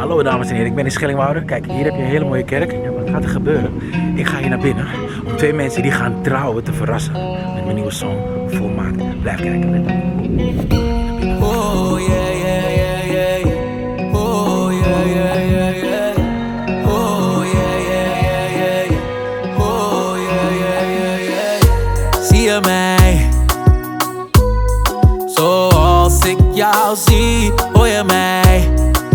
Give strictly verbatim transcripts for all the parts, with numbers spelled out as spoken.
Hallo dames en heren, ik ben in Schellingwoude. Kijk, hier heb je een hele mooie kerk. Ja, wat gaat er gebeuren? Ik ga hier naar binnen om twee mensen die gaan trouwen te verrassen. Met mijn nieuwe song, Volmaakt. Blijf kijken met me. Oh yeah, yeah, yeah, yeah. Oh yeah, yeah, yeah, yeah. Oh yeah, yeah, yeah, yeah. Oh yeah, yeah, yeah, yeah. Zie je mij? Zoals ik jou zie, hoor je mij?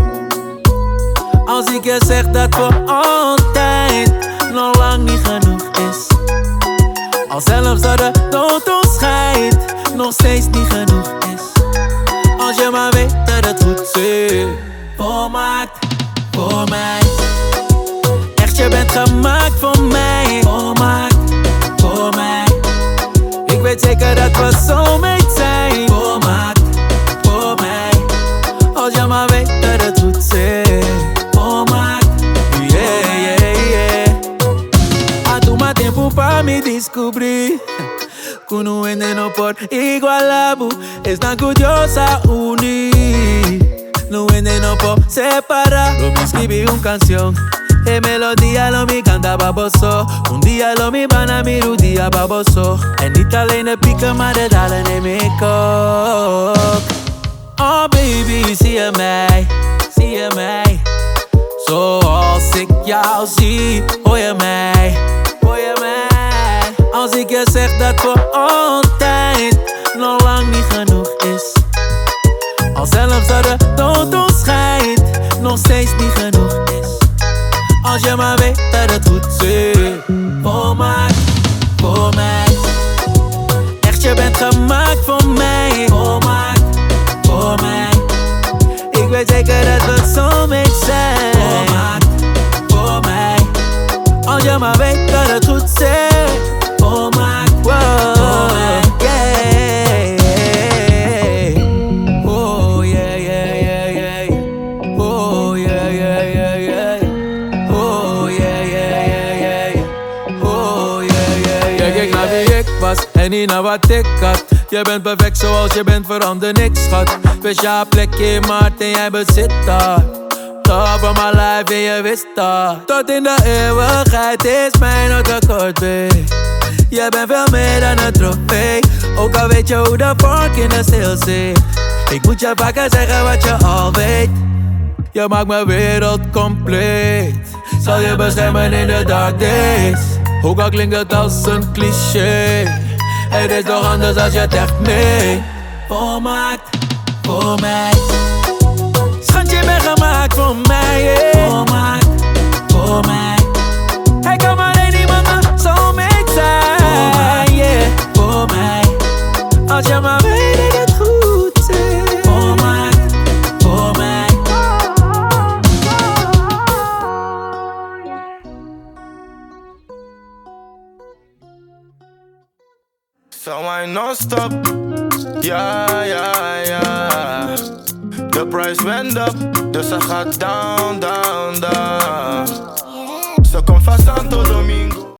Als ik je zeg dat voor altijd nog lang niet genoeg is. Al zelfs dat de dood ons scheidt, nog steeds niet genoeg is. Als je maar weet dat het goed zit. Volmaakt voor mij. Echt, je bent gemaakt voor mij. Volmaakt voor mij. Ik weet zeker dat we soulmates zijn. Volmaakt voor mij. Als je maar weet dat het goed zit. Volmaakt, yeah, yeah, yeah. A tu más tiempo pa mi descobrir. Kuno ende no por igualabu. Es tan curiosa unir. No ende no por separar. Lo me escribí un canción. En melodía lo mi canta baboso. Un día lo mi van a mi día baboso. En niet alleen de pieken, maar de dalen neem ik ook. Oh baby, zie je mij, zie je mij. Zoals ik jou zie, hoor je mij, hoor je mij. Als ik je zeg dat voor altijd nog lang niet genoeg is. Al zelfs dat de dood ons scheidt, nog steeds niet genoeg is. Als je maar weet dat het goed zit. Volmaakt voor mij. Echt, je bent gemaakt voor mij. Volmaakt voor mij. Ik weet zeker dat we soulmates zijn. Volmaakt voor mij. Als je maar weet dat het goed zit. Volmaakt voor mij. Yeah. Oh yeah, yeah, yeah, yeah. Oh yeah, yeah, yeah, yeah. Oh yeah, yeah, yeah, yeah. Oh yeah, yeah, yeah. Kijk naar wie ik was en niet naar wat ik had. Je bent perfect zoals je bent, verander niks, schat. Speciaal plekje in mijn hart en jij bezit dat. Top of my life en je wist dat. Tot in de eeuwigheid is mijn noodakkoord, babe. Jij bent veel meer dan een trofee. Ook al weet je hoe de vork in de steel zit. Ik moet je vaker zeggen wat je al weet. Je maakt mijn wereld compleet. Zal je beschermen in de dark days. Ook al klinkt het als een cliché. Het is toch anders als je het echt mee. Volmaakt voor mij. Schat, je bent gemaakt voor mij, yeah. Volmaakt voor mij. Hij kan maar één iemand maar soulmate zijn, yeah. Voor mij. Als je maar weet dat het goed zit. Volmaakt voor mij. So I non-stop, ja, ja, ja. De price went up, dus ze gaat down, down, down. Ze komt van Santo Domingo.